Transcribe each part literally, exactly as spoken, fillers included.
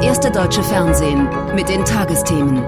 erste deutsche Fernsehen mit den Tagesthemen.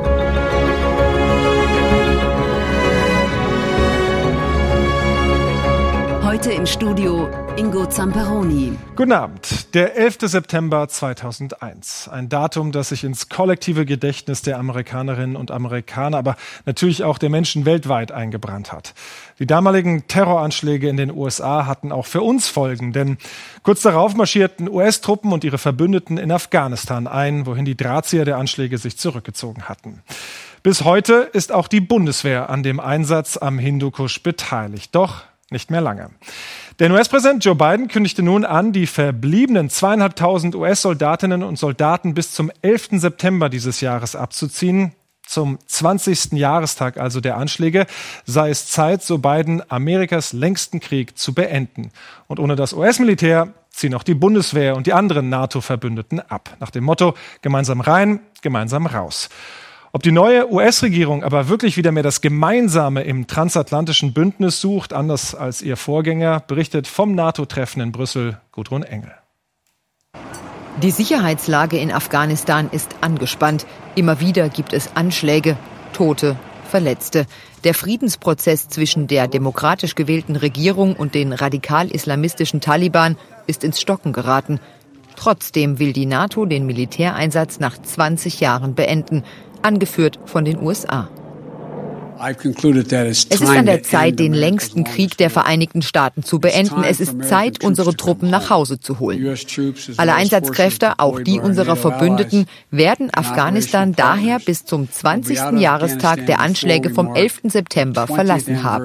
Heute im Studio Ingo Zamperoni. Guten Abend. Der elfte September zweitausendeins. Ein Datum, das sich ins kollektive Gedächtnis der Amerikanerinnen und Amerikaner, aber natürlich auch der Menschen weltweit eingebrannt hat. Die damaligen Terroranschläge in den U S A hatten auch für uns Folgen, denn kurz darauf marschierten U S-Truppen und ihre Verbündeten in Afghanistan ein, wohin die Drahtzieher der Anschläge sich zurückgezogen hatten. Bis heute ist auch die Bundeswehr an dem Einsatz am Hindukusch beteiligt. Doch nicht mehr lange. Der U S-Präsident Joe Biden kündigte nun an, die verbliebenen zweieinhalbtausend U S-Soldatinnen und Soldaten bis zum elften September dieses Jahres abzuziehen. Zum zwanzigsten Jahrestag also der Anschläge sei es Zeit, so Biden, Amerikas längsten Krieg zu beenden. Und ohne das U S-Militär ziehen auch die Bundeswehr und die anderen NATO-Verbündeten ab. Nach dem Motto, gemeinsam rein, gemeinsam raus. Ob die neue U S-Regierung aber wirklich wieder mehr das Gemeinsame im transatlantischen Bündnis sucht, anders als ihr Vorgänger, berichtet vom NATO-Treffen in Brüssel Gudrun Engel. Die Sicherheitslage in Afghanistan ist angespannt. Immer wieder gibt es Anschläge, Tote, Verletzte. Der Friedensprozess zwischen der demokratisch gewählten Regierung und den radikal-islamistischen Taliban ist ins Stocken geraten. Trotzdem will die NATO den Militäreinsatz nach zwanzig Jahren beenden, angeführt von den U S A. Es ist an der Zeit, den längsten Krieg der Vereinigten Staaten zu beenden. Es ist Zeit, unsere Truppen nach Hause zu holen. Alle Einsatzkräfte, auch die unserer Verbündeten, werden Afghanistan daher bis zum zwanzigsten Jahrestag der Anschläge vom elften September verlassen haben.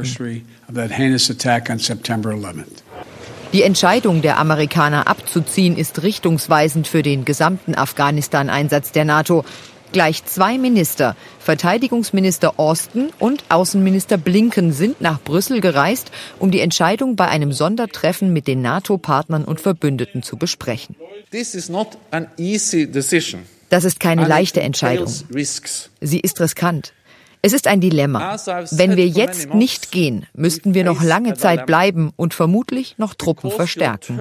Die Entscheidung der Amerikaner abzuziehen ist richtungsweisend für den gesamten Afghanistan-Einsatz der NATO. Gleich zwei Minister, Verteidigungsminister Austin und Außenminister Blinken, sind nach Brüssel gereist, um die Entscheidung bei einem Sondertreffen mit den NATO-Partnern und Verbündeten zu besprechen. Das ist keine leichte Entscheidung. Sie ist riskant. Es ist ein Dilemma. Wenn wir jetzt nicht gehen, müssten wir noch lange Zeit bleiben und vermutlich noch Truppen verstärken.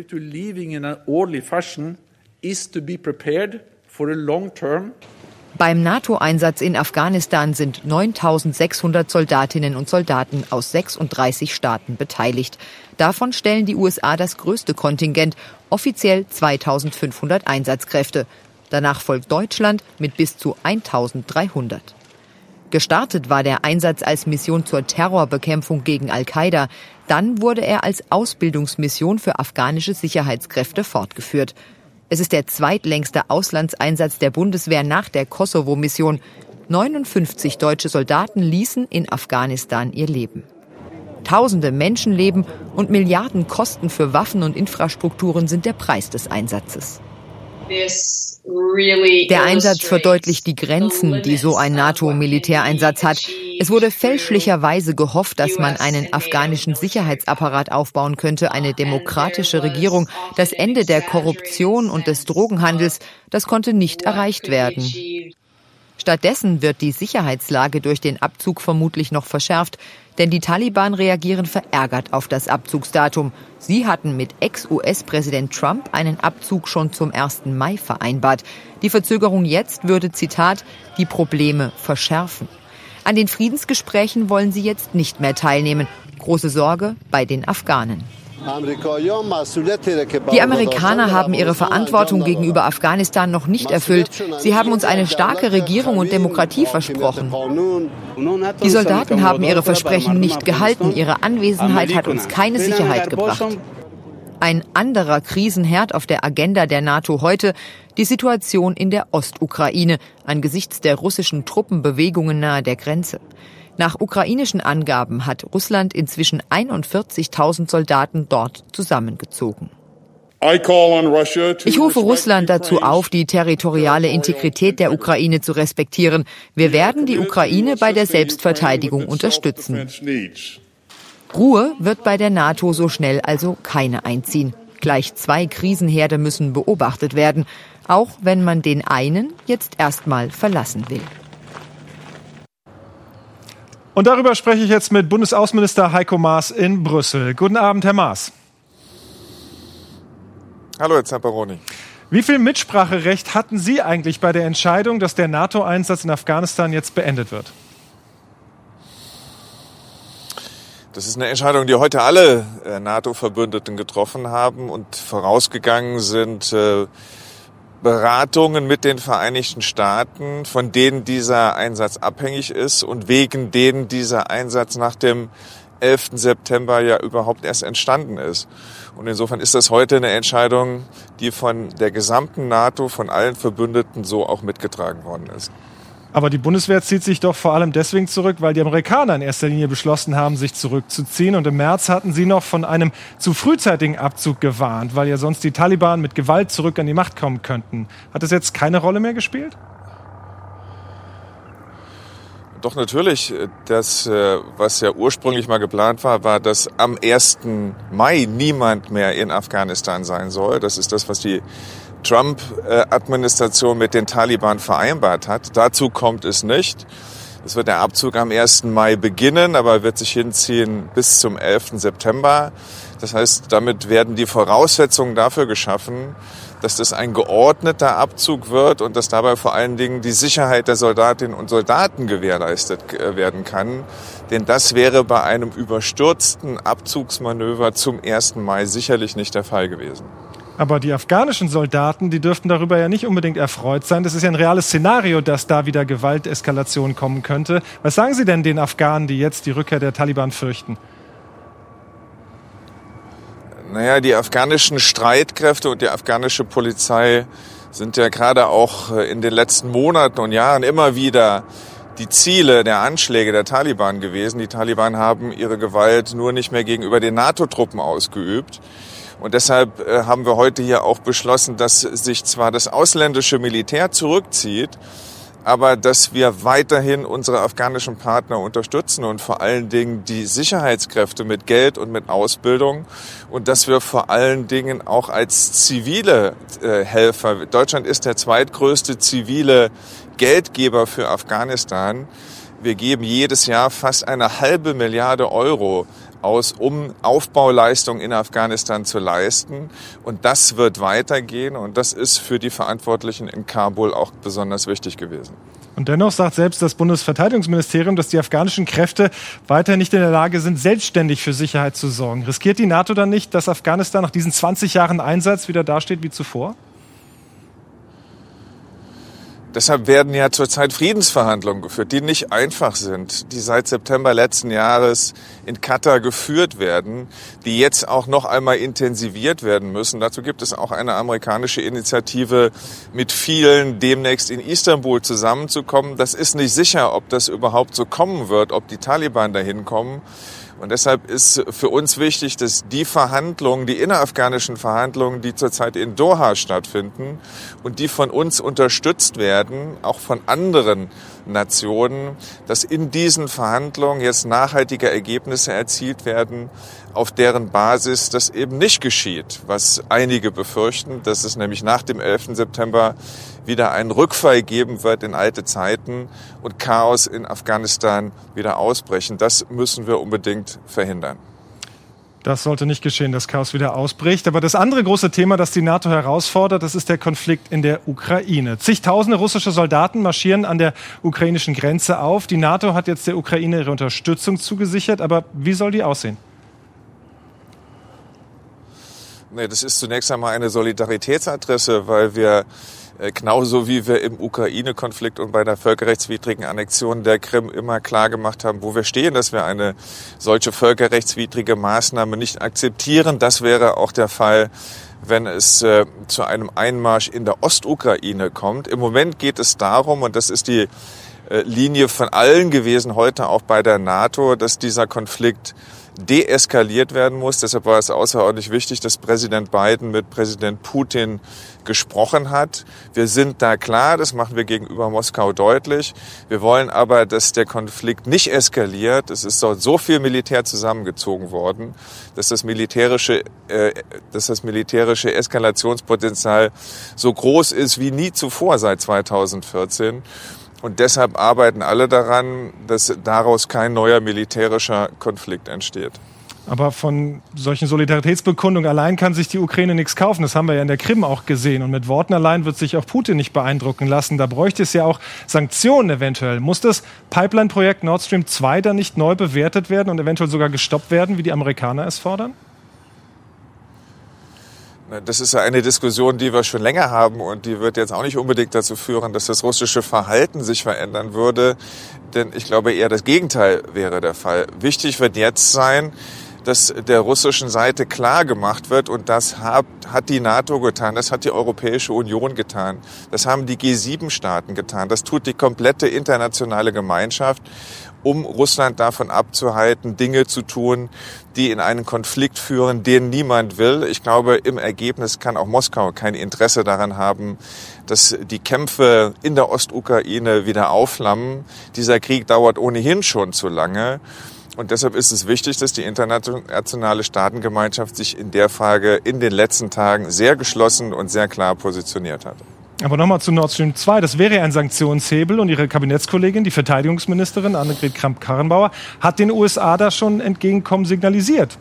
Beim NATO-Einsatz in Afghanistan sind neuntausendsechshundert Soldatinnen und Soldaten aus sechsunddreißig Staaten beteiligt. Davon stellen die U S A das größte Kontingent, offiziell zweitausendfünfhundert Einsatzkräfte. Danach folgt Deutschland mit bis zu eintausenddreihundert. Gestartet war der Einsatz als Mission zur Terrorbekämpfung gegen Al-Qaida. Dann wurde er als Ausbildungsmission für afghanische Sicherheitskräfte fortgeführt. Es ist der zweitlängste Auslandseinsatz der Bundeswehr nach der Kosovo-Mission. neunundfünfzig deutsche Soldaten ließen in Afghanistan ihr Leben. Tausende Menschenleben und Milliarden Kosten für Waffen und Infrastrukturen sind der Preis des Einsatzes. Der Einsatz verdeutlicht die Grenzen, die so ein NATO-Militäreinsatz hat. Es wurde fälschlicherweise gehofft, dass man einen afghanischen Sicherheitsapparat aufbauen könnte, eine demokratische Regierung, das Ende der Korruption und des Drogenhandels. Das konnte nicht erreicht werden. Stattdessen wird die Sicherheitslage durch den Abzug vermutlich noch verschärft, denn die Taliban reagieren verärgert auf das Abzugsdatum. Sie hatten mit Ex-U S-Präsident Trump einen Abzug schon zum ersten Mai vereinbart. Die Verzögerung jetzt würde, Zitat, die Probleme verschärfen. An den Friedensgesprächen wollen sie jetzt nicht mehr teilnehmen. Große Sorge bei den Afghanen. Die Amerikaner haben ihre Verantwortung gegenüber Afghanistan noch nicht erfüllt. Sie haben uns eine starke Regierung und Demokratie versprochen. Die Soldaten haben ihre Versprechen nicht gehalten. Ihre Anwesenheit hat uns keine Sicherheit gebracht. Ein anderer Krisenherd auf der Agenda der NATO heute, die Situation in der Ostukraine angesichts der russischen Truppenbewegungen nahe der Grenze. Nach ukrainischen Angaben hat Russland inzwischen einundvierzigtausend Soldaten dort zusammengezogen. Ich rufe Russland dazu auf, die territoriale Integrität der Ukraine zu respektieren. Wir werden die Ukraine bei der Selbstverteidigung unterstützen. Ruhe wird bei der NATO so schnell also keine einziehen. Gleich zwei Krisenherde müssen beobachtet werden, auch wenn man den einen jetzt erstmal verlassen will. Und darüber spreche ich jetzt mit Bundesaußenminister Heiko Maas in Brüssel. Guten Abend, Herr Maas. Hallo, Herr Zamperoni. Wie viel Mitspracherecht hatten Sie eigentlich bei der Entscheidung, dass der NATO-Einsatz in Afghanistan jetzt beendet wird? Das ist eine Entscheidung, die heute alle äh, NATO-Verbündeten getroffen haben und vorausgegangen sind äh, Beratungen mit den Vereinigten Staaten, von denen dieser Einsatz abhängig ist und wegen denen dieser Einsatz nach dem elften September ja überhaupt erst entstanden ist. Und insofern ist das heute eine Entscheidung, die von der gesamten NATO, von allen Verbündeten so auch mitgetragen worden ist. Aber die Bundeswehr zieht sich doch vor allem deswegen zurück, weil die Amerikaner in erster Linie beschlossen haben, sich zurückzuziehen. Und im März hatten sie noch von einem zu frühzeitigen Abzug gewarnt, weil ja sonst die Taliban mit Gewalt zurück an die Macht kommen könnten. Hat das jetzt keine Rolle mehr gespielt? Doch natürlich. Das, was ja ursprünglich mal geplant war, war, dass am ersten Mai niemand mehr in Afghanistan sein soll. Das ist das, was die Trump-Administration mit den Taliban vereinbart hat. Dazu kommt es nicht. Es wird der Abzug am ersten Mai beginnen, aber wird sich hinziehen bis zum elften September. Das heißt, damit werden die Voraussetzungen dafür geschaffen, dass das ein geordneter Abzug wird und dass dabei vor allen Dingen die Sicherheit der Soldatinnen und Soldaten gewährleistet werden kann. Denn das wäre bei einem überstürzten Abzugsmanöver zum ersten Mai sicherlich nicht der Fall gewesen. Aber die afghanischen Soldaten, die dürften darüber ja nicht unbedingt erfreut sein. Das ist ja ein reales Szenario, dass da wieder Gewalteskalation kommen könnte. Was sagen Sie denn den Afghanen, die jetzt die Rückkehr der Taliban fürchten? Naja, die afghanischen Streitkräfte und die afghanische Polizei sind ja gerade auch in den letzten Monaten und Jahren immer wieder die Ziele der Anschläge der Taliban gewesen. Die Taliban haben ihre Gewalt nur nicht mehr gegenüber den NATO-Truppen ausgeübt. Und deshalb äh, haben wir heute hier auch beschlossen, dass sich zwar das ausländische Militär zurückzieht, aber dass wir weiterhin unsere afghanischen Partner unterstützen und vor allen Dingen die Sicherheitskräfte mit Geld und mit Ausbildung und dass wir vor allen Dingen auch als zivile äh, Helfer, Deutschland ist der zweitgrößte zivile Geldgeber für Afghanistan. Wir geben jedes Jahr fast eine halbe Milliarde Euro aus, um Aufbauleistungen in Afghanistan zu leisten. Und das wird weitergehen. Und das ist für die Verantwortlichen in Kabul auch besonders wichtig gewesen. Und dennoch sagt selbst das Bundesverteidigungsministerium, dass die afghanischen Kräfte weiter nicht in der Lage sind, selbstständig für Sicherheit zu sorgen. Riskiert die NATO dann nicht, dass Afghanistan nach diesen zwanzig Jahren Einsatz wieder dasteht wie zuvor? Deshalb werden ja zurzeit Friedensverhandlungen geführt, die nicht einfach sind, die seit September letzten Jahres in Katar geführt werden, die jetzt auch noch einmal intensiviert werden müssen. Dazu gibt es auch eine amerikanische Initiative, mit vielen demnächst in Istanbul zusammenzukommen. Das ist nicht sicher, ob das überhaupt so kommen wird, ob die Taliban dahin kommen. Und deshalb ist für uns wichtig, dass die Verhandlungen, die innerafghanischen Verhandlungen, die zurzeit in Doha stattfinden und die von uns unterstützt werden, auch von anderen Nationen, dass in diesen Verhandlungen jetzt nachhaltige Ergebnisse erzielt werden, auf deren Basis das eben nicht geschieht, was einige befürchten, dass es nämlich nach dem elften September wieder einen Rückfall geben wird in alte Zeiten und Chaos in Afghanistan wieder ausbrechen. Das müssen wir unbedingt verhindern. Das sollte nicht geschehen, dass Chaos wieder ausbricht. Aber das andere große Thema, das die NATO herausfordert, das ist der Konflikt in der Ukraine. Zigtausende russische Soldaten marschieren an der ukrainischen Grenze auf. Die NATO hat jetzt der Ukraine ihre Unterstützung zugesichert. Aber wie soll die aussehen? Nee, das ist zunächst einmal eine Solidaritätsadresse, weil wir genauso wie wir im Ukraine-Konflikt und bei der völkerrechtswidrigen Annexion der Krim immer klar gemacht haben, wo wir stehen, dass wir eine solche völkerrechtswidrige Maßnahme nicht akzeptieren. Das wäre auch der Fall, wenn es äh, zu einem Einmarsch in der Ostukraine kommt. Im Moment geht es darum, und das ist die äh, Linie von allen gewesen, heute auch bei der NATO, dass dieser Konflikt deeskaliert werden muss. Deshalb war es außerordentlich wichtig, dass Präsident Biden mit Präsident Putin gesprochen hat. Wir sind da klar, das machen wir gegenüber Moskau deutlich. Wir wollen aber, dass der Konflikt nicht eskaliert. Es ist dort so viel Militär zusammengezogen worden, dass das militärische, äh, dass das militärische Eskalationspotenzial so groß ist wie nie zuvor seit zweitausendvierzehn. Und deshalb arbeiten alle daran, dass daraus kein neuer militärischer Konflikt entsteht. Aber von solchen Solidaritätsbekundungen allein kann sich die Ukraine nichts kaufen. Das haben wir ja in der Krim auch gesehen. Und mit Worten allein wird sich auch Putin nicht beeindrucken lassen. Da bräuchte es ja auch Sanktionen eventuell. Muss das Pipeline-Projekt Nord Stream zwei dann nicht neu bewertet werden und eventuell sogar gestoppt werden, wie die Amerikaner es fordern? Das ist ja eine Diskussion, die wir schon länger haben und die wird jetzt auch nicht unbedingt dazu führen, dass das russische Verhalten sich verändern würde. Denn ich glaube, eher das Gegenteil wäre der Fall. Wichtig wird jetzt sein, dass der russischen Seite klar gemacht wird, und das hat, hat die NATO getan, das hat die Europäische Union getan, das haben die G sieben Staaten getan, das tut die komplette internationale Gemeinschaft, um Russland davon abzuhalten, Dinge zu tun, die in einen Konflikt führen, den niemand will. Ich glaube, im Ergebnis kann auch Moskau kein Interesse daran haben, dass die Kämpfe in der Ostukraine wieder aufflammen. Dieser Krieg dauert ohnehin schon zu lange. Und deshalb ist es wichtig, dass die internationale Staatengemeinschaft sich in der Frage in den letzten Tagen sehr geschlossen und sehr klar positioniert hat. Aber nochmal zu Nord Stream zwei. Das wäre ein Sanktionshebel und Ihre Kabinettskollegin, die Verteidigungsministerin Annegret Kramp-Karrenbauer, hat den U S A da schon Entgegenkommen signalisiert.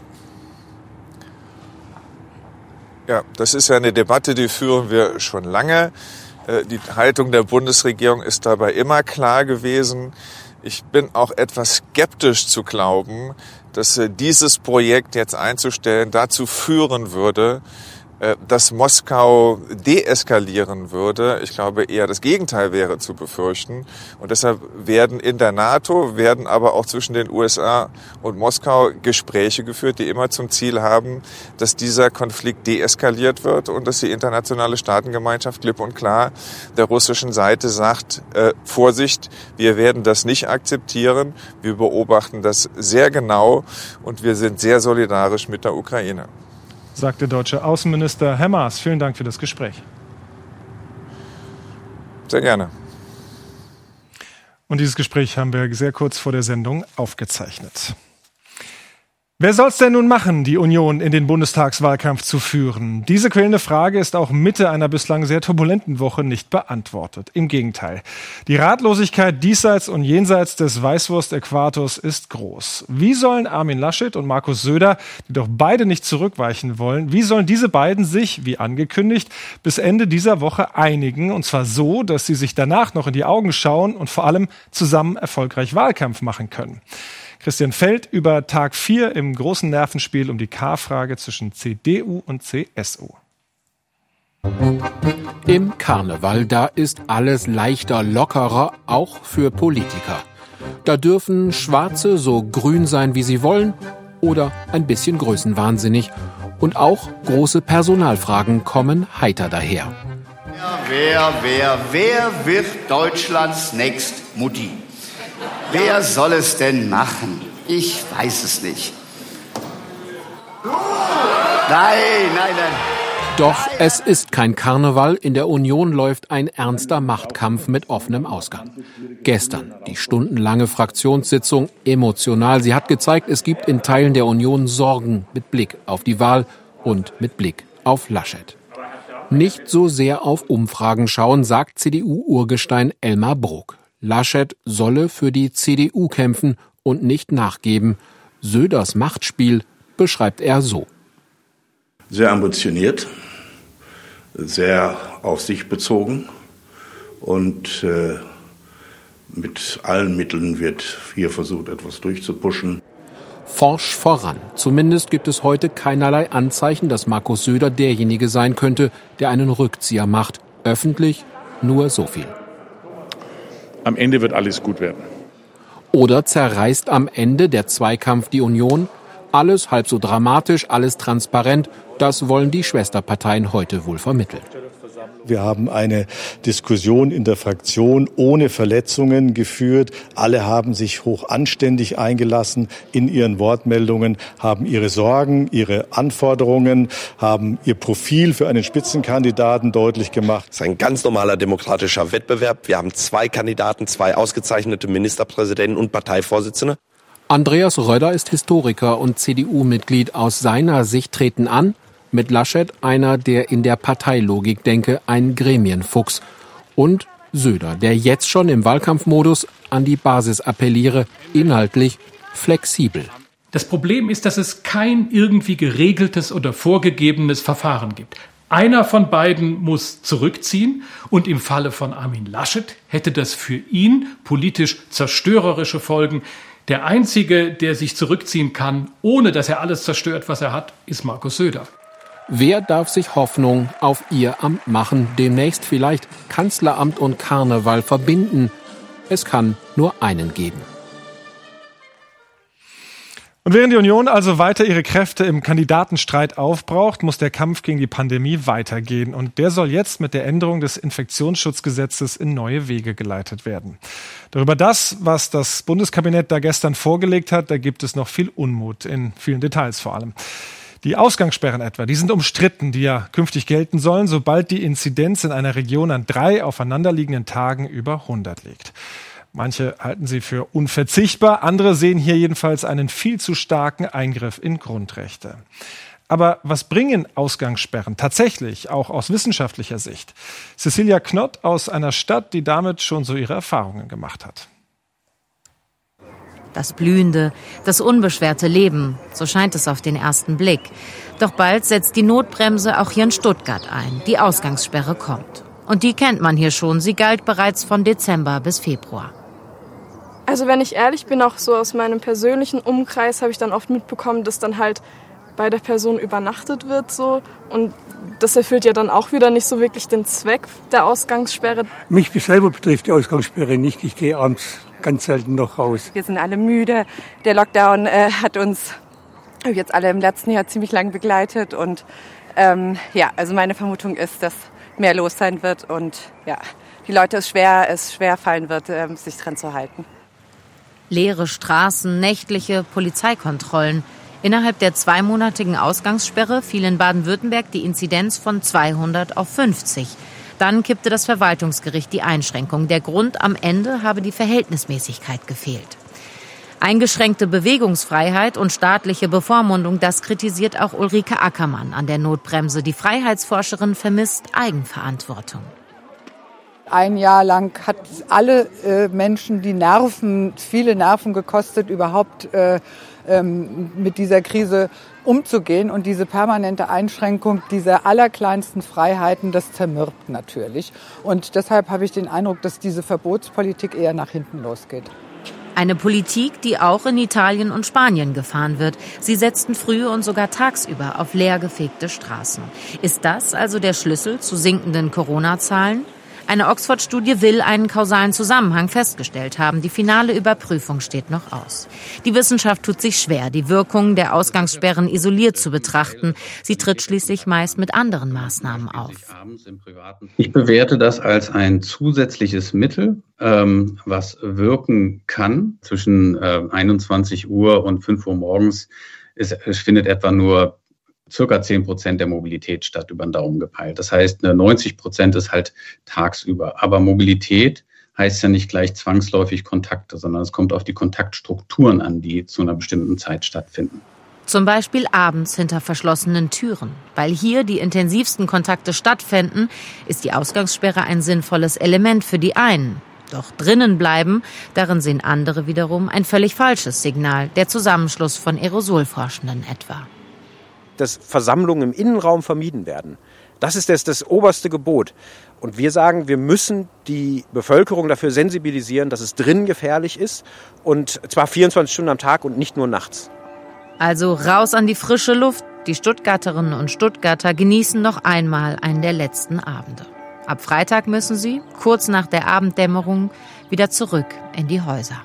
Ja, das ist ja eine Debatte, die führen wir schon lange. Die Haltung der Bundesregierung ist dabei immer klar gewesen. Ich bin auch etwas skeptisch zu glauben, dass dieses Projekt jetzt einzustellen dazu führen würde, dass Moskau deeskalieren würde. Ich glaube, eher das Gegenteil wäre zu befürchten. Und deshalb werden in der NATO, werden aber auch zwischen den U S A und Moskau Gespräche geführt, die immer zum Ziel haben, dass dieser Konflikt deeskaliert wird und dass die internationale Staatengemeinschaft klipp und klar der russischen Seite sagt, äh, Vorsicht, wir werden das nicht akzeptieren. Wir beobachten das sehr genau und wir sind sehr solidarisch mit der Ukraine. Sagt der deutsche Außenminister. Herr Maas, vielen Dank für das Gespräch. Sehr gerne. Und dieses Gespräch haben wir sehr kurz vor der Sendung aufgezeichnet. Wer soll's denn nun machen, die Union in den Bundestagswahlkampf zu führen? Diese quälende Frage ist auch Mitte einer bislang sehr turbulenten Woche nicht beantwortet. Im Gegenteil. Die Ratlosigkeit diesseits und jenseits des Weißwurst-Äquators ist groß. Wie sollen Armin Laschet und Markus Söder, die doch beide nicht zurückweichen wollen, wie sollen diese beiden sich, wie angekündigt, bis Ende dieser Woche einigen? Und zwar so, dass sie sich danach noch in die Augen schauen und vor allem zusammen erfolgreich Wahlkampf machen können. Christian Feld über Tag vier im großen Nervenspiel um die K-Frage zwischen C D U und C S U. Im Karneval, da ist alles leichter, lockerer, auch für Politiker. Da dürfen Schwarze so grün sein, wie sie wollen, oder ein bisschen größenwahnsinnig. Und auch große Personalfragen kommen heiter daher. Wer, wer, wer wird Deutschlands Next Mutti? Wer soll es denn machen? Ich weiß es nicht. Nein, nein, nein. Doch es ist kein Karneval. In der Union läuft ein ernster Machtkampf mit offenem Ausgang. Gestern die stundenlange Fraktionssitzung emotional. Sie hat gezeigt, es gibt in Teilen der Union Sorgen mit Blick auf die Wahl und mit Blick auf Laschet. Nicht so sehr auf Umfragen schauen, sagt C D U-Urgestein Elmar Brok. Laschet solle für die C D U kämpfen und nicht nachgeben. Söders Machtspiel beschreibt er so. Sehr ambitioniert, sehr auf sich bezogen und äh, mit allen Mitteln wird hier versucht, etwas durchzupuschen. Forsch voran. Zumindest gibt es heute keinerlei Anzeichen, dass Markus Söder derjenige sein könnte, der einen Rückzieher macht. Öffentlich nur so viel. Am Ende wird alles gut werden. Oder zerreißt am Ende der Zweikampf die Union? Alles halb so dramatisch, alles transparent. Das wollen die Schwesterparteien heute wohl vermitteln. Wir haben eine Diskussion in der Fraktion ohne Verletzungen geführt. Alle haben sich hoch anständig eingelassen in ihren Wortmeldungen, haben ihre Sorgen, ihre Anforderungen, haben ihr Profil für einen Spitzenkandidaten deutlich gemacht. Es ist ein ganz normaler demokratischer Wettbewerb. Wir haben zwei Kandidaten, zwei ausgezeichnete Ministerpräsidenten und Parteivorsitzende. Andreas Röder ist Historiker und C D U-Mitglied. Aus seiner Sicht treten an mit Laschet einer, der in der Parteilogik denke, ein Gremienfuchs. Und Söder, der jetzt schon im Wahlkampfmodus an die Basis appelliere, inhaltlich flexibel. Das Problem ist, dass es kein irgendwie geregeltes oder vorgegebenes Verfahren gibt. Einer von beiden muss zurückziehen und im Falle von Armin Laschet hätte das für ihn politisch zerstörerische Folgen. Der Einzige, der sich zurückziehen kann, ohne dass er alles zerstört, was er hat, ist Markus Söder. Wer darf sich Hoffnung auf ihr Amt machen, demnächst vielleicht Kanzleramt und Karneval verbinden? Es kann nur einen geben. Und während die Union also weiter ihre Kräfte im Kandidatenstreit aufbraucht, muss der Kampf gegen die Pandemie weitergehen. Und der soll jetzt mit der Änderung des Infektionsschutzgesetzes in neue Wege geleitet werden. Darüber das, was das Bundeskabinett da gestern vorgelegt hat, da gibt es noch viel Unmut, in vielen Details vor allem. Die Ausgangssperren etwa, die sind umstritten, die ja künftig gelten sollen, sobald die Inzidenz in einer Region an drei aufeinanderliegenden Tagen über hundert liegt. Manche halten sie für unverzichtbar, andere sehen hier jedenfalls einen viel zu starken Eingriff in Grundrechte. Aber was bringen Ausgangssperren tatsächlich, auch aus wissenschaftlicher Sicht? Cecilia Knott aus einer Stadt, die damit schon so ihre Erfahrungen gemacht hat. Das blühende, das unbeschwerte Leben, so scheint es auf den ersten Blick. Doch bald setzt die Notbremse auch hier in Stuttgart ein. Die Ausgangssperre kommt. Und die kennt man hier schon. Sie galt bereits von Dezember bis Februar. Also wenn ich ehrlich bin, auch so aus meinem persönlichen Umkreis habe ich dann oft mitbekommen, dass dann halt bei der Person übernachtet wird so. Und das erfüllt ja dann auch wieder nicht so wirklich den Zweck der Ausgangssperre. Mich selber betrifft die Ausgangssperre nicht. Ich gehe abends ganz selten noch raus. Wir sind alle müde. Der Lockdown äh, hat uns jetzt alle im letzten Jahr ziemlich lang begleitet. Und ähm, ja, also meine Vermutung ist, dass mehr los sein wird und ja, die Leute es schwer, es schwer fallen wird, äh, sich dran zu halten. Leere Straßen, nächtliche Polizeikontrollen. Innerhalb der zweimonatigen Ausgangssperre fiel in Baden-Württemberg die Inzidenz von zweihundert auf fünfzig. Dann kippte das Verwaltungsgericht die Einschränkung. Der Grund: am Ende habe die Verhältnismäßigkeit gefehlt. Eingeschränkte Bewegungsfreiheit und staatliche Bevormundung, das kritisiert auch Ulrike Ackermann an der Notbremse. Die Freiheitsforscherin vermisst Eigenverantwortung. Ein Jahr lang hat alle äh, Menschen die Nerven, viele Nerven gekostet, überhaupt äh, ähm, mit dieser Krise umzugehen. Und diese permanente Einschränkung dieser allerkleinsten Freiheiten, das zermürbt natürlich. Und deshalb habe ich den Eindruck, dass diese Verbotspolitik eher nach hinten losgeht. Eine Politik, die auch in Italien und Spanien gefahren wird. Sie setzten früh und sogar tagsüber auf leergefegte Straßen. Ist das also der Schlüssel zu sinkenden Corona-Zahlen? Eine Oxford-Studie will einen kausalen Zusammenhang festgestellt haben. Die finale Überprüfung steht noch aus. Die Wissenschaft tut sich schwer, die Wirkung der Ausgangssperren isoliert zu betrachten. Sie tritt schließlich meist mit anderen Maßnahmen auf. Ich bewerte das als ein zusätzliches Mittel, ähm, was wirken kann. Zwischen äh, einundzwanzig Uhr und fünf Uhr morgens ist, es findet etwa nur circa zehn Prozent der Mobilität statt, über den Daumen gepeilt. Das heißt, neunzig Prozent ist halt tagsüber. Aber Mobilität heißt ja nicht gleich zwangsläufig Kontakte, sondern es kommt auf die Kontaktstrukturen an, die zu einer bestimmten Zeit stattfinden. Zum Beispiel abends hinter verschlossenen Türen. Weil hier die intensivsten Kontakte stattfinden, ist die Ausgangssperre ein sinnvolles Element für die einen. Doch drinnen bleiben, darin sehen andere wiederum ein völlig falsches Signal, der Zusammenschluss von Aerosolforschenden etwa. Dass Versammlungen im Innenraum vermieden werden. Das ist das, das oberste Gebot. Und wir sagen, wir müssen die Bevölkerung dafür sensibilisieren, dass es drinnen gefährlich ist. Und zwar vierundzwanzig Stunden am Tag und nicht nur nachts. Also raus an die frische Luft. Die Stuttgarterinnen und Stuttgarter genießen noch einmal einen der letzten Abende. Ab Freitag müssen sie, kurz nach der Abenddämmerung, wieder zurück in die Häuser.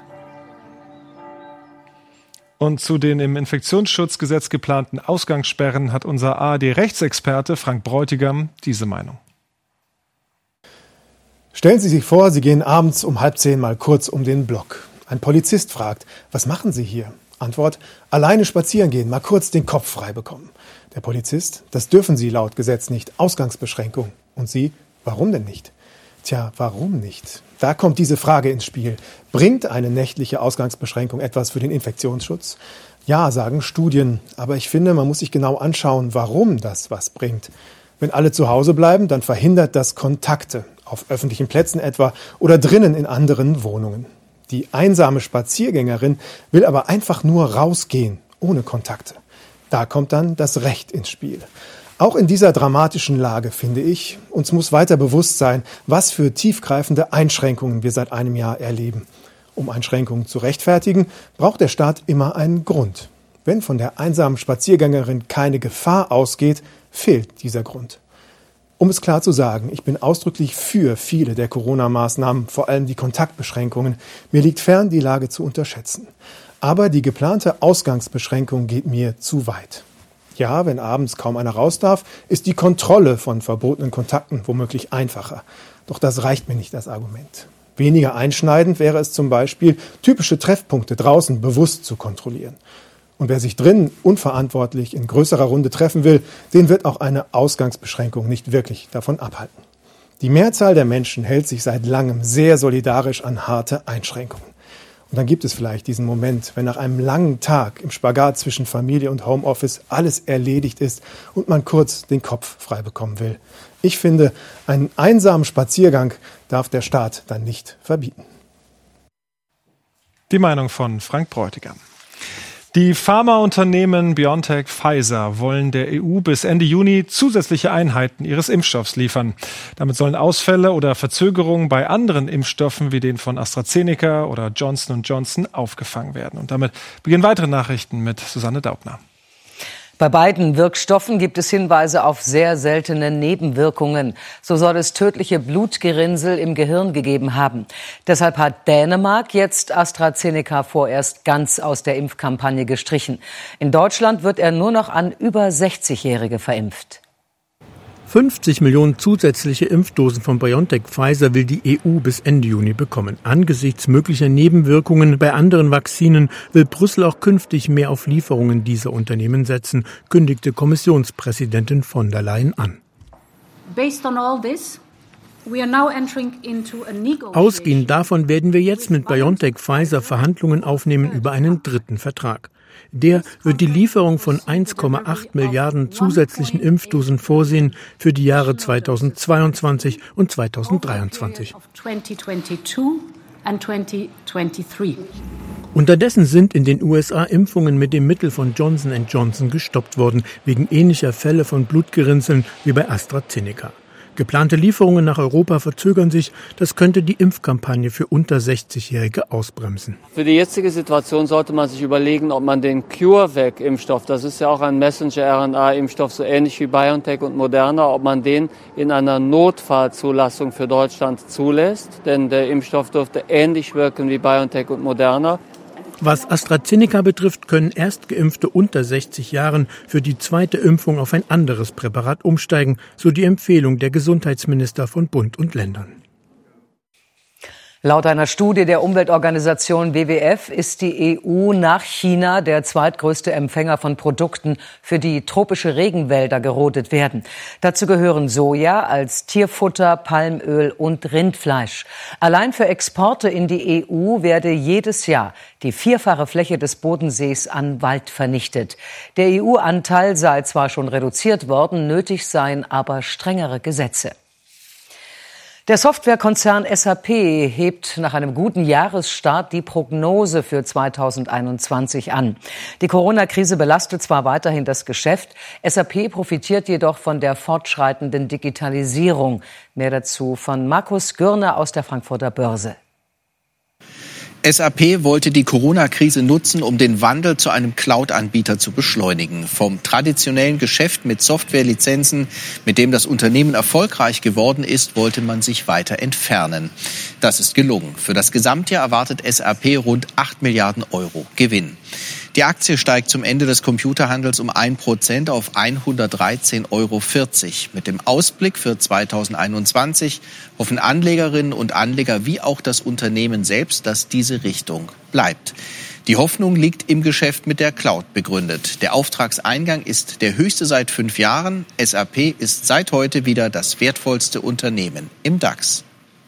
Und zu den im Infektionsschutzgesetz geplanten Ausgangssperren hat unser A R D-Rechtsexperte Frank Bräutigam diese Meinung. Stellen Sie sich vor, Sie gehen abends um halb zehn mal kurz um den Block. Ein Polizist fragt, was machen Sie hier? Antwort, alleine spazieren gehen, mal kurz den Kopf frei bekommen. Der Polizist, das dürfen Sie laut Gesetz nicht, Ausgangsbeschränkung. Und Sie, warum denn nicht? Tja, warum nicht? Da kommt diese Frage ins Spiel. Bringt eine nächtliche Ausgangsbeschränkung etwas für den Infektionsschutz? Ja, sagen Studien. Aber ich finde, man muss sich genau anschauen, warum das was bringt. Wenn alle zu Hause bleiben, dann verhindert das Kontakte, auf öffentlichen Plätzen etwa oder drinnen in anderen Wohnungen. Die einsame Spaziergängerin will aber einfach nur rausgehen ohne Kontakte. Da kommt dann das Recht ins Spiel. Auch in dieser dramatischen Lage, finde ich, uns muss weiter bewusst sein, was für tiefgreifende Einschränkungen wir seit einem Jahr erleben. Um Einschränkungen zu rechtfertigen, braucht der Staat immer einen Grund. Wenn von der einsamen Spaziergängerin keine Gefahr ausgeht, fehlt dieser Grund. Um es klar zu sagen, ich bin ausdrücklich für viele der Corona-Maßnahmen, vor allem die Kontaktbeschränkungen. Mir liegt fern, die Lage zu unterschätzen. Aber die geplante Ausgangsbeschränkung geht mir zu weit. Ja, wenn abends kaum einer raus darf, ist die Kontrolle von verbotenen Kontakten womöglich einfacher. Doch das reicht mir nicht als Argument. Weniger einschneidend wäre es zum Beispiel, typische Treffpunkte draußen bewusst zu kontrollieren. Und wer sich drinnen unverantwortlich in größerer Runde treffen will, den wird auch eine Ausgangsbeschränkung nicht wirklich davon abhalten. Die Mehrzahl der Menschen hält sich seit langem sehr solidarisch an harte Einschränkungen. Und dann gibt es vielleicht diesen Moment, wenn nach einem langen Tag im Spagat zwischen Familie und Homeoffice alles erledigt ist und man kurz den Kopf frei bekommen will. Ich finde, einen einsamen Spaziergang darf der Staat dann nicht verbieten. Die Meinung von Frank Bräutigam. Die Pharmaunternehmen BioNTech, Pfizer wollen der E U bis Ende Juni zusätzliche Einheiten ihres Impfstoffs liefern. Damit sollen Ausfälle oder Verzögerungen bei anderen Impfstoffen wie den von AstraZeneca oder Johnson und Johnson aufgefangen werden. Und damit beginnen weitere Nachrichten mit Susanne Daubner. Bei beiden Wirkstoffen gibt es Hinweise auf sehr seltene Nebenwirkungen. So soll es tödliche Blutgerinnsel im Gehirn gegeben haben. Deshalb hat Dänemark jetzt AstraZeneca vorerst ganz aus der Impfkampagne gestrichen. In Deutschland wird er nur noch an über sechzigjährige verimpft. fünfzig Millionen zusätzliche Impfdosen von BioNTech Pfizer will die E U bis Ende Juni bekommen. Angesichts möglicher Nebenwirkungen bei anderen Vakzinen will Brüssel auch künftig mehr auf Lieferungen dieser Unternehmen setzen, kündigte Kommissionspräsidentin von der Leyen an. Based on all this, we are now entering into a negotiation. Ausgehend davon werden wir jetzt mit BioNTech Pfizer Verhandlungen aufnehmen über einen dritten Vertrag. Der wird die Lieferung von eins Komma acht Milliarden zusätzlichen Impfdosen vorsehen für die Jahre zweitausendzweiundzwanzig und zweitausenddreiundzwanzig. Unterdessen sind in den U S A Impfungen mit dem Mittel von Johnson und Johnson gestoppt worden, wegen ähnlicher Fälle von Blutgerinnseln wie bei AstraZeneca. Geplante Lieferungen nach Europa verzögern sich. Das könnte die Impfkampagne für unter sechzigjährige ausbremsen. Für die jetzige Situation sollte man sich überlegen, ob man den CureVac-Impfstoff, das ist ja auch ein Messenger-R N A-Impfstoff, so ähnlich wie BioNTech und Moderna, ob man den in einer Notfallzulassung für Deutschland zulässt. Denn der Impfstoff dürfte ähnlich wirken wie BioNTech und Moderna. Was AstraZeneca betrifft, können Erstgeimpfte unter sechzig Jahren für die zweite Impfung auf ein anderes Präparat umsteigen, so die Empfehlung der Gesundheitsminister von Bund und Ländern. Laut einer Studie der Umweltorganisation W W F ist die E U nach China der zweitgrößte Empfänger von Produkten, für die tropische Regenwälder gerodet werden. Dazu gehören Soja als Tierfutter, Palmöl und Rindfleisch. Allein für Exporte in die E U werde jedes Jahr die vierfache Fläche des Bodensees an Wald vernichtet. Der E U-Anteil sei zwar schon reduziert worden, nötig seien aber strengere Gesetze. Der Softwarekonzern S A P hebt nach einem guten Jahresstart die Prognose für zweitausendeinundzwanzig an. Die Corona-Krise belastet zwar weiterhin das Geschäft, S A P profitiert jedoch von der fortschreitenden Digitalisierung. Mehr dazu von Markus Gürner aus der Frankfurter Börse. S A P wollte die Corona-Krise nutzen, um den Wandel zu einem Cloud-Anbieter zu beschleunigen. Vom traditionellen Geschäft mit Softwarelizenzen, mit dem das Unternehmen erfolgreich geworden ist, wollte man sich weiter entfernen. Das ist gelungen. Für das Gesamtjahr erwartet S A P rund acht Milliarden Euro Gewinn. Die Aktie steigt zum Ende des Computerhandels um ein Prozent auf hundertdreizehn Euro vierzig. Mit dem Ausblick für zweitausendeinundzwanzig hoffen Anlegerinnen und Anleger wie auch das Unternehmen selbst, dass diese Richtung bleibt. Die Hoffnung liegt im Geschäft mit der Cloud begründet. Der Auftragseingang ist der höchste seit fünf Jahren. S A P ist seit heute wieder das wertvollste Unternehmen im DAX.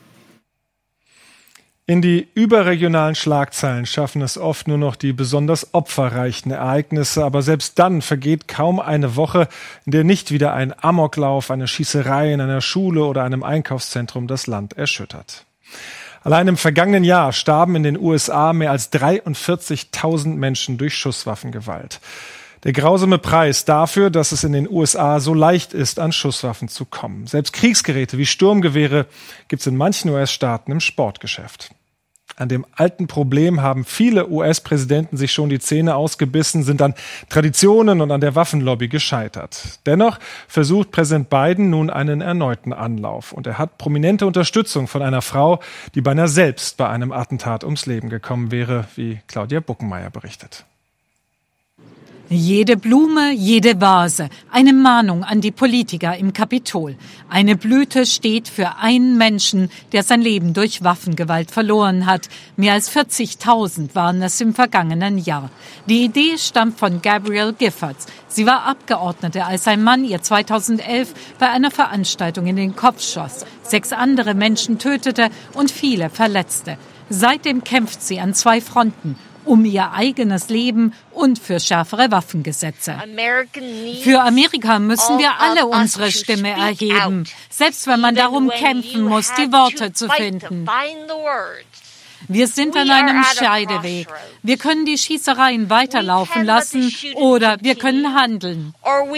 In die überregionalen Schlagzeilen schaffen es oft nur noch die besonders opferreichen Ereignisse. Aber selbst dann vergeht kaum eine Woche, in der nicht wieder ein Amoklauf, eine Schießerei in einer Schule oder einem Einkaufszentrum das Land erschüttert. Allein im vergangenen Jahr starben in den U S A mehr als dreiundvierzigtausend Menschen durch Schusswaffengewalt. Der grausame Preis dafür, dass es in den U S A so leicht ist, an Schusswaffen zu kommen. Selbst Kriegsgeräte wie Sturmgewehre gibt es in manchen U S-Staaten im Sportgeschäft. An dem alten Problem haben viele U S-Präsidenten sich schon die Zähne ausgebissen, sind an Traditionen und an der Waffenlobby gescheitert. Dennoch versucht Präsident Biden nun einen erneuten Anlauf. Und er hat prominente Unterstützung von einer Frau, die beinahe selbst bei einem Attentat ums Leben gekommen wäre, wie Claudia Buckenmeier berichtet. Jede Blume, jede Vase, eine Mahnung an die Politiker im Kapitol. Eine Blüte steht für einen Menschen, der sein Leben durch Waffengewalt verloren hat. Mehr als vierzigtausend waren es im vergangenen Jahr. Die Idee stammt von Gabrielle Giffords. Sie war Abgeordnete, als ein Mann ihr zweitausendelf bei einer Veranstaltung in den Kopf schoss, sechs andere Menschen tötete und viele verletzte. Seitdem kämpft sie an zwei Fronten: um ihr eigenes Leben und für schärfere Waffengesetze. Für Amerika müssen wir alle unsere Stimme erheben, selbst wenn man darum kämpfen muss, die Worte zu finden. Wir sind an einem Scheideweg. Wir können die Schießereien weiterlaufen lassen oder wir können handeln.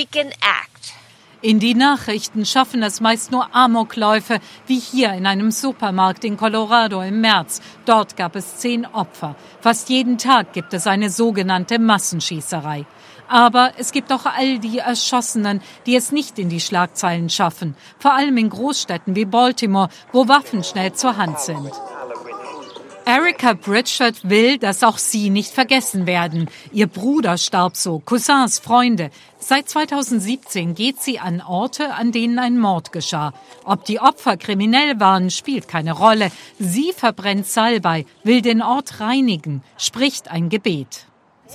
In die Nachrichten schaffen es meist nur Amokläufe, wie hier in einem Supermarkt in Colorado im März. Dort gab es zehn Opfer. Fast jeden Tag gibt es eine sogenannte Massenschießerei. Aber es gibt auch all die Erschossenen, die es nicht in die Schlagzeilen schaffen. Vor allem in Großstädten wie Baltimore, wo Waffen schnell zur Hand sind. Erica Bridgeford will, dass auch sie nicht vergessen werden. Ihr Bruder starb so, Cousins, Freunde. Seit zweitausendsiebzehn geht sie an Orte, an denen ein Mord geschah. Ob die Opfer kriminell waren, spielt keine Rolle. Sie verbrennt Salbei, will den Ort reinigen, spricht ein Gebet.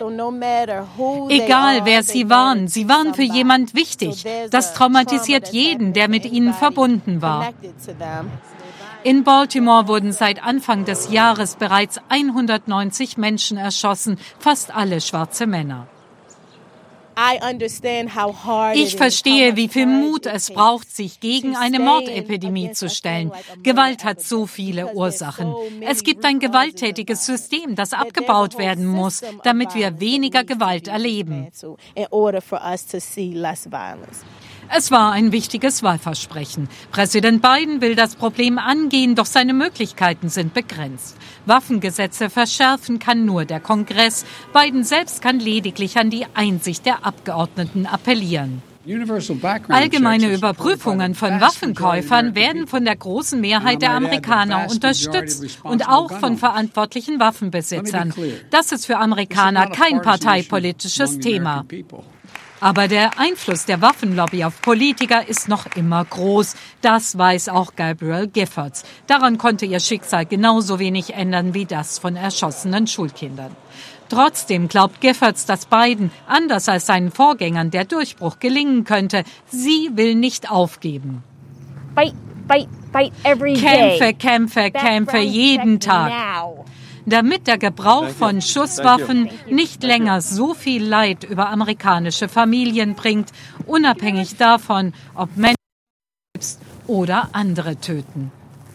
Egal, wer sie waren, sie waren für jemand wichtig. Das traumatisiert jeden, der mit ihnen verbunden war. In Baltimore wurden seit Anfang des Jahres bereits hundertneunzig Menschen erschossen, fast alle schwarze Männer. Ich verstehe, wie viel Mut es braucht, sich gegen eine Mordepidemie zu stellen. Gewalt hat so viele Ursachen. Es gibt ein gewalttätiges System, das abgebaut werden muss, damit wir weniger Gewalt erleben. Es war ein wichtiges Wahlversprechen. Präsident Biden will das Problem angehen, doch seine Möglichkeiten sind begrenzt. Waffengesetze verschärfen kann nur der Kongress. Biden selbst kann lediglich an die Einsicht der Abgeordneten appellieren. Allgemeine Überprüfungen von Waffenkäufern werden von der großen Mehrheit der Amerikaner unterstützt und auch von verantwortlichen Waffenbesitzern. Das ist für Amerikaner kein parteipolitisches Thema. Aber der Einfluss der Waffenlobby auf Politiker ist noch immer groß. Das weiß auch Gabrielle Giffords. Daran konnte ihr Schicksal genauso wenig ändern wie das von erschossenen Schulkindern. Trotzdem glaubt Giffords, dass Biden, anders als seinen Vorgängern, der Durchbruch gelingen könnte. Sie will nicht aufgeben. Kämpfe, Kämpfe, Kämpfe jeden Tag. Damit der Gebrauch von Schusswaffen nicht länger so viel Leid über amerikanische Familien bringt, unabhängig davon, ob Menschen selbst oder andere töten.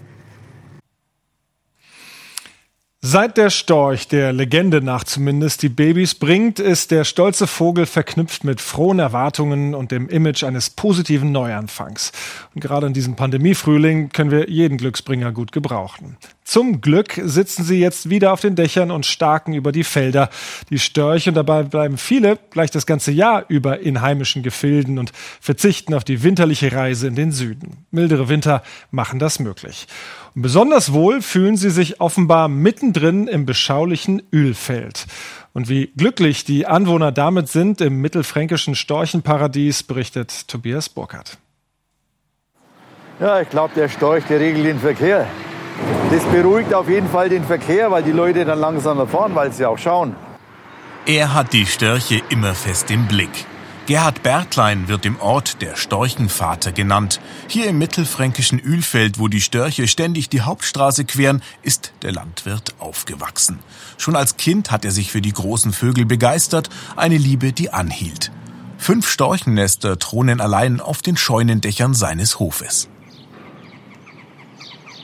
Seit der Storch, der Legende nach zumindest, die Babys bringt, ist der stolze Vogel verknüpft mit frohen Erwartungen und dem Image eines positiven Neuanfangs. Und gerade in diesem Pandemiefrühling können wir jeden Glücksbringer gut gebrauchen. Zum Glück sitzen sie jetzt wieder auf den Dächern und starken über die Felder. Die Störche, und dabei bleiben viele gleich das ganze Jahr über in heimischen Gefilden und verzichten auf die winterliche Reise in den Süden. Mildere Winter machen das möglich. Und besonders wohl fühlen sie sich offenbar mittendrin im beschaulichen Ölfeld. Und wie glücklich die Anwohner damit sind im mittelfränkischen Storchenparadies, berichtet Tobias Burkhardt. Ja, ich glaube, der Storch, der regelt den Verkehr. Das beruhigt auf jeden Fall den Verkehr, weil die Leute dann langsamer fahren, weil sie auch schauen. Er hat die Störche immer fest im Blick. Gerhard Bertlein wird im Ort der Storchenvater genannt. Hier im mittelfränkischen Ölfeld, wo die Störche ständig die Hauptstraße queren, ist der Landwirt aufgewachsen. Schon als Kind hat er sich für die großen Vögel begeistert, eine Liebe, die anhielt. Fünf Storchennester thronen allein auf den Scheunendächern seines Hofes.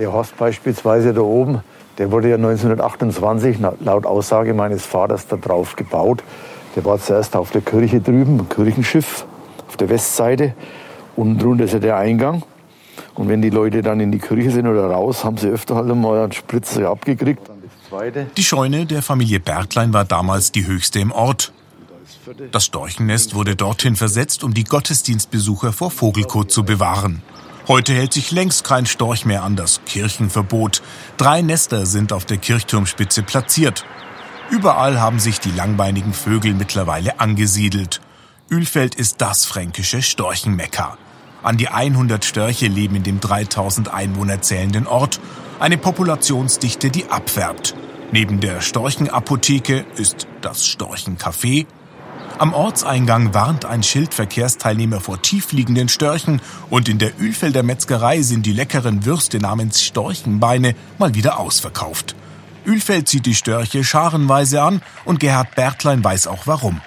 Der Horst beispielsweise da oben, der wurde ja neunzehnhundertachtundzwanzig laut Aussage meines Vaters da drauf gebaut. Der war zuerst auf der Kirche drüben, im Kirchenschiff, auf der Westseite. Unten drunter ist ja der Eingang. Und wenn die Leute dann in die Kirche sind oder raus, haben sie öfter halt mal einen Spritzer abgekriegt. Die Scheune der Familie Bertlein war damals die höchste im Ort. Das Storchennest wurde dorthin versetzt, um die Gottesdienstbesucher vor Vogelkot zu bewahren. Heute hält sich längst kein Storch mehr an das Kirchenverbot. Drei Nester sind auf der Kirchturmspitze platziert. Überall haben sich die langbeinigen Vögel mittlerweile angesiedelt. Ölfeld ist das fränkische Storchenmekka. An die hundert Störche leben in dem dreitausend Einwohner zählenden Ort. Eine Populationsdichte, die abfärbt. Neben der Storchenapotheke ist das Storchencafé. Am Ortseingang warnt ein Schild Verkehrsteilnehmer vor tiefliegenden Störchen. Und in der Ölfelder Metzgerei sind die leckeren Würste namens Storchenbeine mal wieder ausverkauft. Ölfeld zieht die Störche scharenweise an und Gerhard Bertlein weiß auch warum.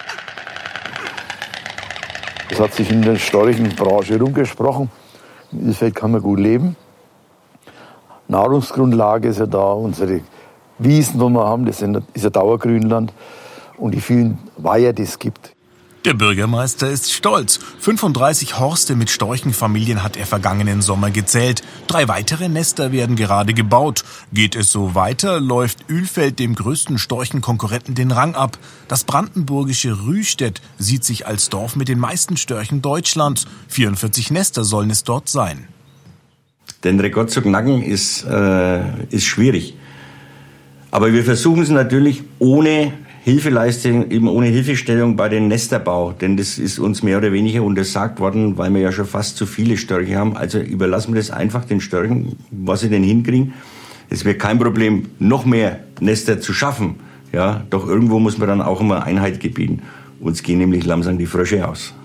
Es hat sich in der Storchenbranche rumgesprochen. In Ölfeld kann man gut leben. Nahrungsgrundlage ist ja da. Unsere Wiesen, die wir haben, das ist ja Dauergrünland. Und die vielen Weiher, die es gibt. Der Bürgermeister ist stolz. fünfunddreißig Horste mit Storchenfamilien hat er vergangenen Sommer gezählt. Drei weitere Nester werden gerade gebaut. Geht es so weiter, läuft Ölfeld dem größten Storchenkonkurrenten den Rang ab. Das brandenburgische Rühstedt sieht sich als Dorf mit den meisten Störchen Deutschlands. vierundvierzig Nester sollen es dort sein. Den Rekord zu knacken ist, äh, ist schwierig. Aber wir versuchen es natürlich ohne Hilfeleistung, eben ohne Hilfestellung bei den Nesterbau. Denn das ist uns mehr oder weniger untersagt worden, weil wir ja schon fast zu viele Störche haben. Also überlassen wir das einfach den Störchen, was sie denn hinkriegen. Es wäre kein Problem, noch mehr Nester zu schaffen. Ja, doch irgendwo muss man dann auch immer Einheit gebieten. Uns gehen nämlich langsam die Frösche aus.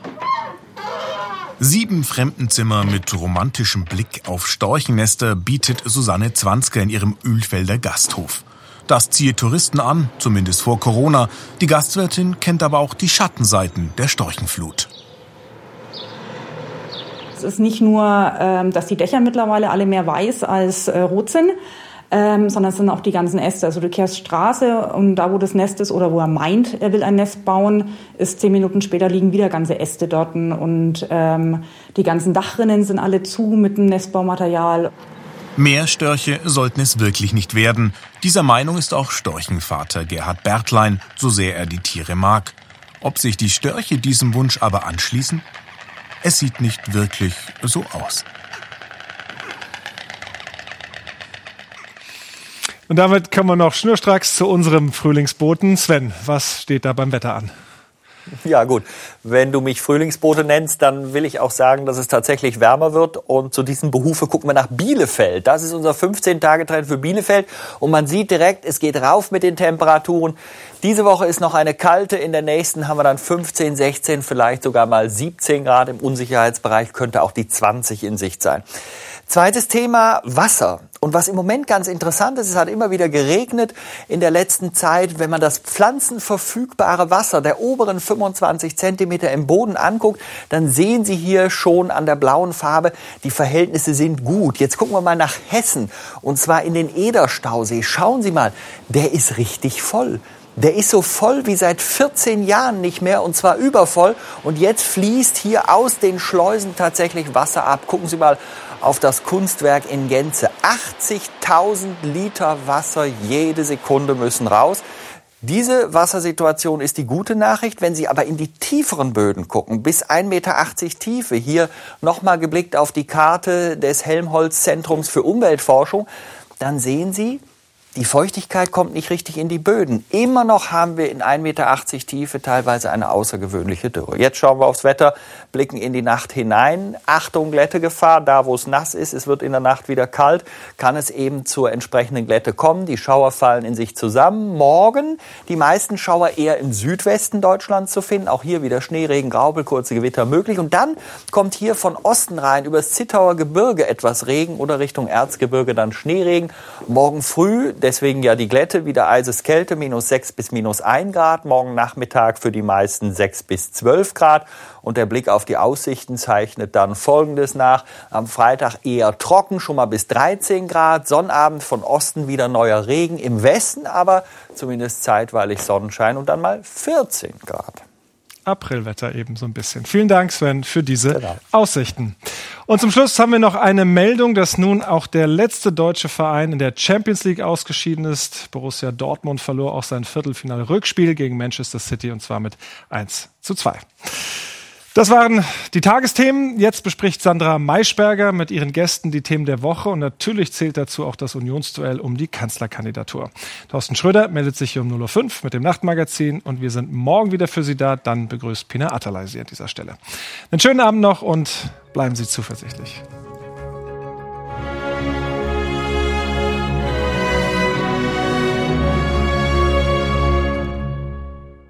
Sieben Fremdenzimmer mit romantischem Blick auf Storchennester bietet Susanne Zwanzger in ihrem Ölfelder Gasthof. Das ziehe Touristen an, zumindest vor Corona. Die Gastwirtin kennt aber auch die Schattenseiten der Storchenflut. Es ist nicht nur, dass die Dächer mittlerweile alle mehr weiß als rot sind, sondern es sind auch die ganzen Äste. Also du kehrst Straße und da, wo das Nest ist oder wo er meint, er will ein Nest bauen, ist zehn Minuten später liegen wieder ganze Äste dort. Und ähm, die ganzen Dachrinnen sind alle zu mit dem Nestbaumaterial. Mehr Störche sollten es wirklich nicht werden. Dieser Meinung ist auch Storchenvater Gerhard Bertlein, so sehr er die Tiere mag. Ob sich die Störche diesem Wunsch aber anschließen? Es sieht nicht wirklich so aus. Und damit kommen wir noch schnurstracks zu unserem Frühlingsboten. Sven, was steht da beim Wetter an? Ja gut, wenn du mich Frühlingsbote nennst, dann will ich auch sagen, dass es tatsächlich wärmer wird. Und zu diesem Behufe gucken wir nach Bielefeld. Das ist unser fünfzehn-Tage-Trend für Bielefeld. Und man sieht direkt, es geht rauf mit den Temperaturen. Diese Woche ist noch eine kalte. In der nächsten haben wir dann fünfzehn, sechzehn, vielleicht sogar mal siebzehn Grad. Im Unsicherheitsbereich könnte auch die zwanzig in Sicht sein. Zweites Thema, Wasser. Und was im Moment ganz interessant ist, es hat immer wieder geregnet in der letzten Zeit. Wenn man das pflanzenverfügbare Wasser der oberen fünfundzwanzig Zentimeter im Boden anguckt, dann sehen Sie hier schon an der blauen Farbe, die Verhältnisse sind gut. Jetzt gucken wir mal nach Hessen, und zwar in den Ederstausee. Schauen Sie mal, der ist richtig voll. Der ist so voll wie seit vierzehn Jahren nicht mehr, und zwar übervoll. Und jetzt fließt hier aus den Schleusen tatsächlich Wasser ab. Gucken Sie mal auf das Kunstwerk in Gänze. achtzigtausend Liter Wasser jede Sekunde müssen raus. Diese Wassersituation ist die gute Nachricht. Wenn Sie aber in die tieferen Böden gucken, bis ein Meter achtzig Tiefe, hier nochmal geblickt auf die Karte des Helmholtz-Zentrums für Umweltforschung, dann sehen Sie, die Feuchtigkeit kommt nicht richtig in die Böden. Immer noch haben wir in ein Meter achtzig Tiefe teilweise eine außergewöhnliche Dürre. Jetzt schauen wir aufs Wetter, blicken in die Nacht hinein. Achtung, Glättegefahr, da wo es nass ist, es wird in der Nacht wieder kalt, kann es eben zur entsprechenden Glätte kommen. Die Schauer fallen in sich zusammen. Morgen die meisten Schauer eher im Südwesten Deutschlands zu finden. Auch hier wieder Schneeregen, Graupel, kurze Gewitter möglich. Und dann kommt hier von Osten rein übers Zittauer Gebirge etwas Regen oder Richtung Erzgebirge dann Schneeregen. Morgen früh Deswegen ja die Glätte, wieder Eiseskälte, minus sechs bis minus ein Grad. Morgen Nachmittag für die meisten sechs bis zwölf Grad. Und der Blick auf die Aussichten zeichnet dann Folgendes nach. Am Freitag eher trocken, schon mal bis dreizehn Grad. Sonnabend von Osten wieder neuer Regen. Im Westen aber zumindest zeitweilig Sonnenschein und dann mal vierzehn Grad. Aprilwetter eben so ein bisschen. Vielen Dank, Sven, für diese genau. Aussichten. Und zum Schluss haben wir noch eine Meldung, dass nun auch der letzte deutsche Verein in der Champions League ausgeschieden ist. Borussia Dortmund verlor auch sein Viertelfinal-Rückspiel gegen Manchester City und zwar mit eins zu zwei. Das waren die Tagesthemen. Jetzt bespricht Sandra Maischberger mit ihren Gästen die Themen der Woche. Und natürlich zählt dazu auch das Unionsduell um die Kanzlerkandidatur. Thorsten Schröder meldet sich hier um null Uhr fünf mit dem Nachtmagazin. Und wir sind morgen wieder für Sie da. Dann begrüßt Pina Atalay Sie an dieser Stelle. Einen schönen Abend noch und bleiben Sie zuversichtlich.